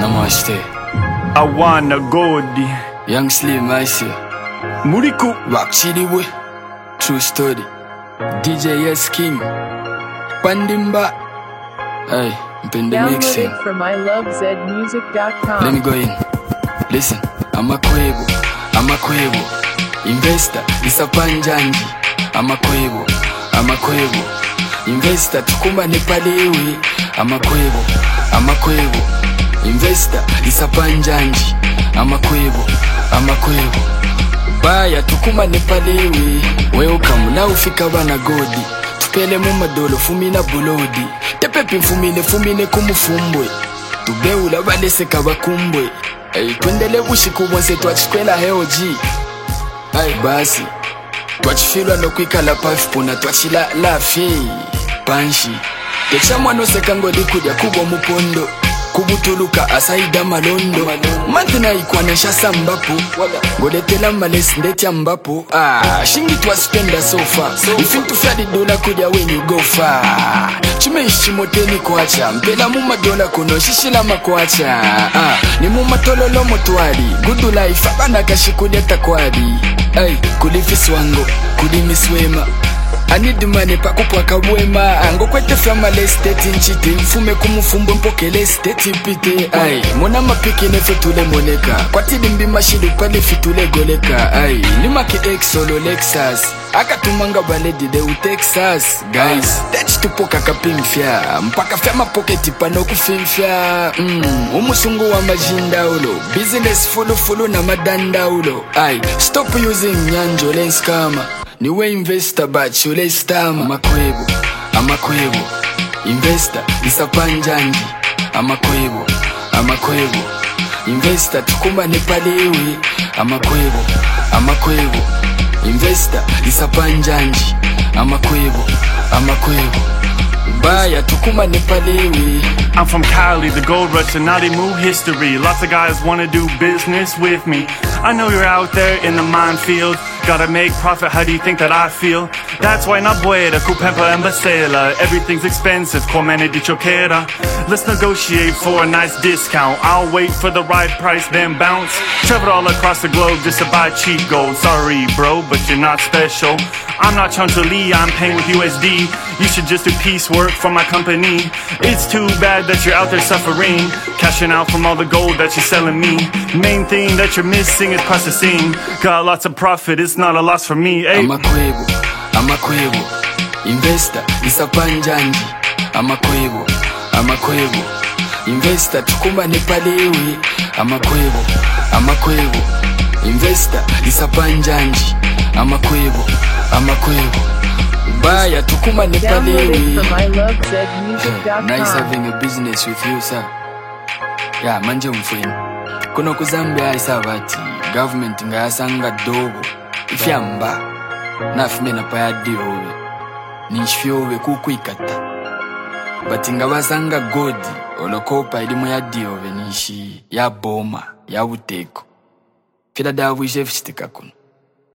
Namaste. I wanna go di. Young Slim, I see. Muriku. Rock City way. True story. DJ S King. Pandimba. Hey, Mpende mixing. Download it from ilovezmusic.com. Let me go in. Listen, I'm a Quavo. Investor, isapanjanji. I'm a Quavo. Investor, tukuma nepalewe. I'm a Quavo. Investor, isapanjanji. I'm a Quavo. Baya, tukuma nepalewe. Welcome, na ufika wana godi. Tupele mumadolo, fumina bulodi. Tepepi fumine kumufumbwe. Tubeula balese kabakumbwe. Hey, twendele bushiku bonse twachikwela heoji. Ay basi twachifilwa nokwikala pafipuna twachila lafi panshi techa mwano sekangoli kudya kubo mupondo kubutuluka asaida malondo mantina ikwanesha sambapo ngoletela malesi ndetya mbapo shingi twaspenda sofa ifintu fyadi dola kudya when you go far chimeishi moteni kwacha mpela mumadola kuno shishila makwacha ni mumatololo motwali good life abana kashikudya takwadi ay kulifis wango kudimiswema I need the money pa kupwaka wema Ango kwete family estate nchite Mfume kumufumbo mpokele estate pite Ay, mona mapiki nefe tule moneka Kwa tidi mbi mashidu pale fitule goleka Ay, limaki X solo Lexus Aka tumanga baledi de u Texas Guys, techi tupoka kapimfya Mpaka fema poketi pano kufimfya Umusungu wa majinda ulo Business fulu na madanda ulo Ay, stop using nyanjo lens kama Niwe investor but you less time. I'm a Quavo. Investor isapanjanji. I'm a Quavo. Investor tukuma nepalewe. I'm a Quavo. Investor isapanjanji. I'm a Quavo. Baya tukuma nepalewe. I'm from Cali, the gold rush and naughty move history. Lots of guys wanna do business with me. I know you're out there in the minefield. Gotta make profit, how do you think that I feel? That's why na pueda, kupempa and basela. Everything's expensive, comene di choquera. Let's negotiate for a nice discount. I'll wait for the right price, then bounce. Travel all across the globe just to buy cheap gold. Sorry bro, but you're not special. I'm not Chancholi, I'm paying with USD. You should just do piecework for my company. It's too bad that you're out there suffering, cashing out from all the gold that you're selling me. Main thing that you're missing is processing. Got lots of profit, it's not a loss for me. Ay. I'm a Quavo. Investor, isapanjanji. I'm a Quavo. Investor, tukuma nepalewe. I'm a Quavo. Investor, isapanjanji. I'm a Quavo. Baya, tukuma nepalewe. Download it from ilovezmusic.com. Nice having a business with you, sir. Yeah, manje mfweni. Kuno kuzambia isabati. Government ngayasanga dogo. Ifyamba. Nafimena paya diove. Nishfyove kukuikata. But ngabasanga godi. Olokopa ilimu ya diove nishi. Ya boma. Ya uteko. Fida dawu ishe fishtika kuno.